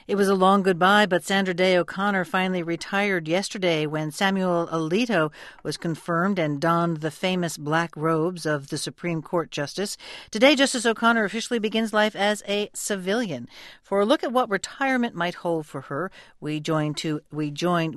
It was a long goodbye, but Sandra Day O'Connor finally retired yesterday when Samuel Alito was confirmed and donned the famous black robes of the Supreme Court Justice. Today, Justice O'Connor officially begins life as a civilian. For a look at what retirement might hold for her, we turn to Joan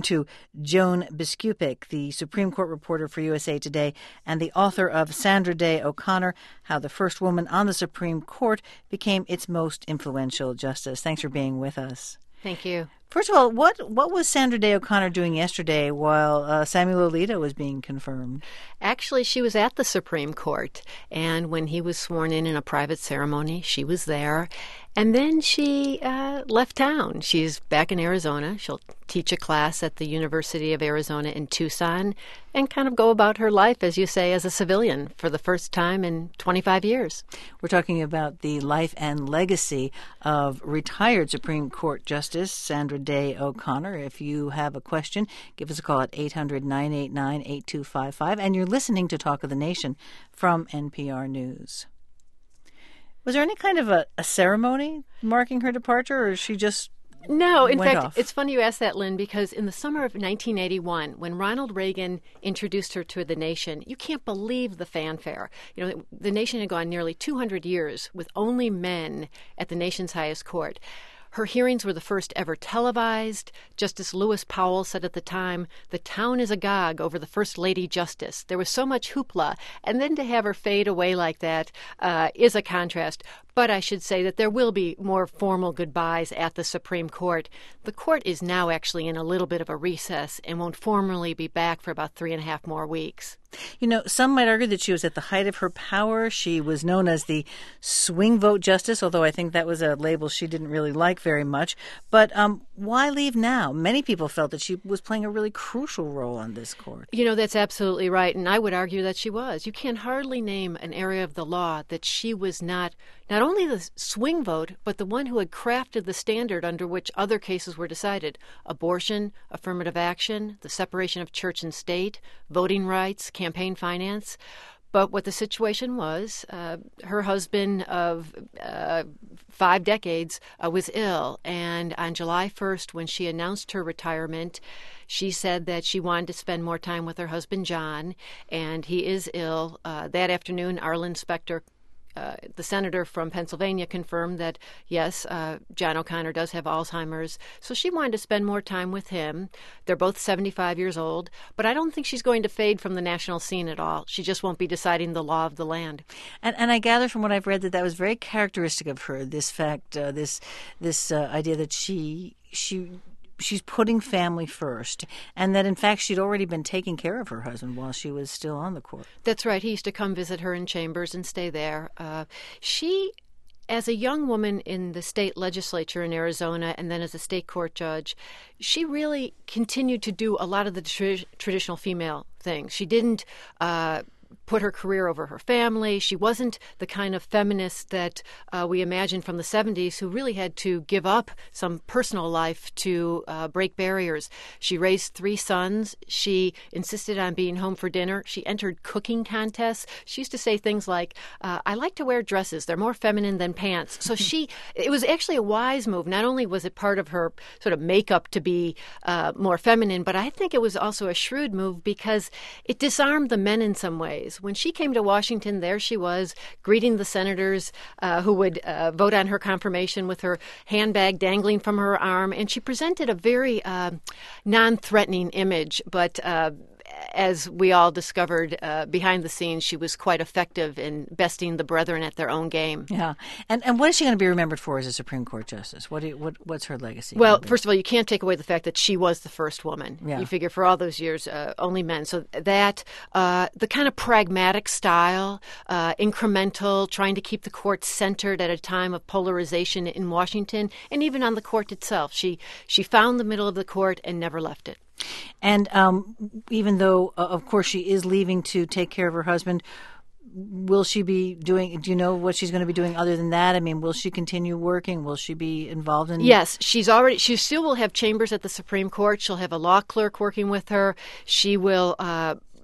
Biskupic, the Supreme Court reporter for USA Today and the author of Sandra Day O'Connor, How the First Woman on the Supreme Court Became Its Most Influential Justice. Thanks for being with us. Thank you. First of all, what was Sandra Day O'Connor doing yesterday while Samuel Alito was being confirmed? Actually, she was at the Supreme Court, and when he was sworn in a private ceremony, she was there. And then she left town. She's back in Arizona. She'll teach a class at the University of Arizona in Tucson and kind of go about her life, as you say, as a civilian for the first time in 25 years. We're talking about the life and legacy of retired Supreme Court Justice Sandra Day O'Connor. If you have a question, give us a call at 800-989-8255. And you're listening to Talk of the Nation from NPR News. Was there any kind of a ceremony marking her departure, or she just No, in fact, off? It's funny you ask that, Lynn, because in the summer of 1981, when Ronald Reagan introduced her to the nation, you can't believe the fanfare. You know, the nation had gone nearly 200 years with only men at the nation's highest court. Her hearings were the first ever televised. Justice Lewis Powell said at the time, "The town is agog over the First Lady Justice." There was so much hoopla. And then to have her fade away like that is a contrast. But I should say that there will be more formal goodbyes at the Supreme Court. The court is now actually in a little bit of a recess and won't formally be back for about 3.5 more weeks. You know, some might argue that she was at the height of her power. She was known as the swing vote justice, although I think that was a label she didn't really like very much. But why leave now? Many people felt that she was playing a really crucial role on this court. You know, that's absolutely right, and I would argue that she was. You can hardly name an area of the law that she was not only the swing vote, but the one who had crafted the standard under which other cases were decided. Abortion, affirmative action, the separation of church and state, voting rights, campaign finance. But what the situation was, her husband of 5 decades was ill. And on July 1st, when she announced her retirement, she said that she wanted to spend more time with her husband, John, and he is ill. That afternoon, Arlen Specter, the senator from Pennsylvania, confirmed that, yes, John O'Connor does have Alzheimer's. So she wanted to spend more time with him. They're both 75 years old. But I don't think she's going to fade from the national scene at all. She just won't be deciding the law of the land. And I gather from what I've read that was very characteristic of her, this fact, this idea that she's putting family first, and that, in fact, she'd already been taking care of her husband while she was still on the court. That's right. He used to come visit her in chambers and stay there. She, as a young woman in the state legislature in Arizona and then as a state court judge, she really continued to do a lot of the traditional female things. She didn't put her career over her family. She wasn't the kind of feminist that we imagine from the 70s who really had to give up some personal life to break barriers. She raised 3 sons. She insisted on being home for dinner. She entered cooking contests. She used to say things like, I like to wear dresses. They're more feminine than pants. So it was actually a wise move. Not only was it part of her sort of makeup to be more feminine, but I think it was also a shrewd move because it disarmed the men in some ways. When she came to Washington, there she was greeting the senators who would vote on her confirmation with her handbag dangling from her arm. And she presented a very non-threatening image, but as we all discovered behind the scenes, she was quite effective in besting the brethren at their own game. Yeah. And what is she going to be remembered for as a Supreme Court justice? What's her legacy? Well, first of all, you can't take away the fact that she was the first woman. Yeah. You figure for all those years, only men. So that, the kind of pragmatic style, incremental, trying to keep the court centered at a time of polarization in Washington, and even on the court itself. She found the middle of the court and never left it. And even though, of course, she is leaving to take care of her husband, will she be doing, do you know what she's going to be doing other than that? I mean, will she continue working? Will she be involved in? Yes, she still will have chambers at the Supreme Court. She'll have a law clerk working with her. She will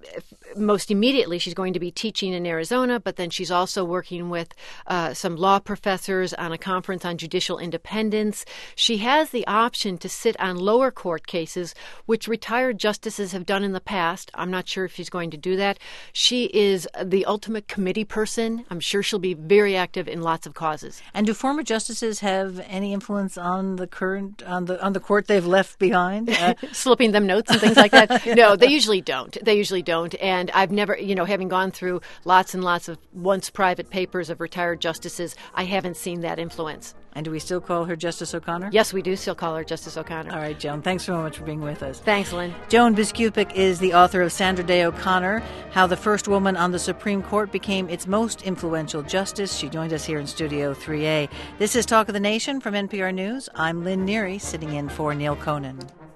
most immediately, she's going to be teaching in Arizona, but then she's also working with some law professors on a conference on judicial independence. She has the option to sit on lower court cases, which retired justices have done in the past. I'm not sure if she's going to do that. She is the ultimate committee person. I'm sure she'll be very active in lots of causes. And do former justices have any influence on the current on the court they've left behind? Slipping them notes and things like that? No, they usually don't. And I've never, having gone through lots and lots of once private papers of retired justices, I haven't seen that influence. And do we still call her Justice O'Connor? Yes, we do still call her Justice O'Connor. All right, Joan, thanks so much for being with us. Thanks, Lynn. Joan Biskupic is the author of Sandra Day O'Connor, How the First Woman on the Supreme Court Became Its Most Influential Justice. She joined us here in Studio 3A. This is Talk of the Nation from NPR News. I'm Lynn Neary, sitting in for Neil Conan.